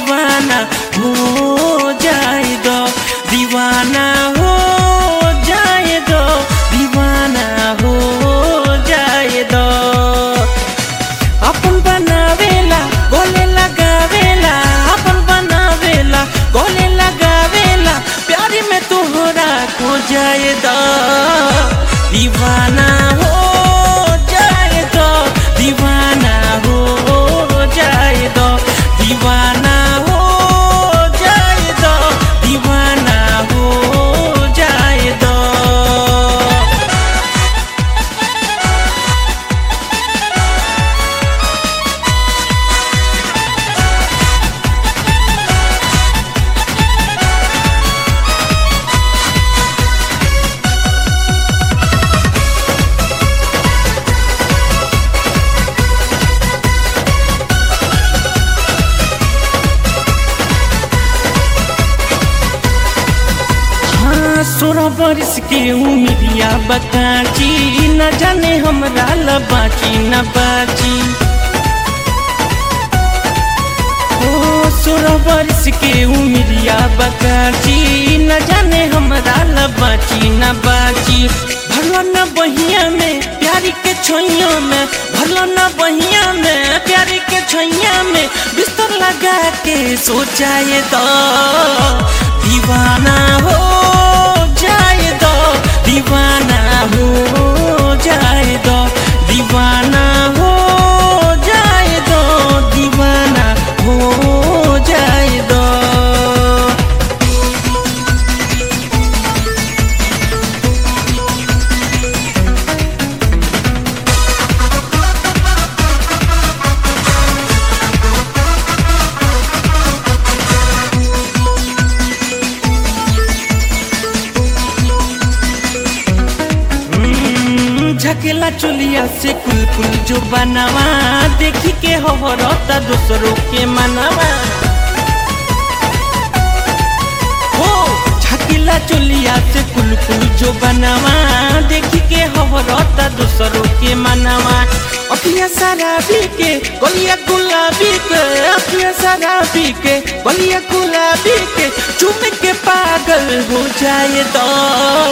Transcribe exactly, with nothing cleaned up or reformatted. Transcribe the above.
दीवाना हो जाए दो, दीवाना हो जाए दो, दीवाना हो जाए दो। अपन बनावेला गोले लगावेला, अपन बनावेला गोले लगावेला, प्यारी में तोहरा खो जाए दो, दीवाना हो जाए दो, दीवाना हो जाए दो, दीवाना हो जाए दो, दीवाना हो जाए दो। सोलह बरस के उमिरिया बकाची, न जाने हमरा ला बाची न बाची। ओ सोलह बरस के उमिरिया बकाची, न जाने हमरा ला बाची न बाची। भरलो न बहिया में प्यारी के छोइया में, भरलो न बहिया में प्यारी के छोइया में, बिस्तर लगा के सो जाए दो, दीवाना हो जाए दो, दीवाना हो जाए दो, दीवाना हो जाए दो, दीवाना हो जाए दो। झकेला चुलिया से कुल कुल जो बनवा, देखी के हो रोता दूसरों के मनवा। हो झकेला चुलिया से कुल कुल जो बनवा, देखी के हो रोता दूसरों के मनवा। अखियाँ शराबी के गलिया गुलाबी के, अखियाँ शराबी के गलिया गुलाबी के, चूम के पागल हो जाए दो,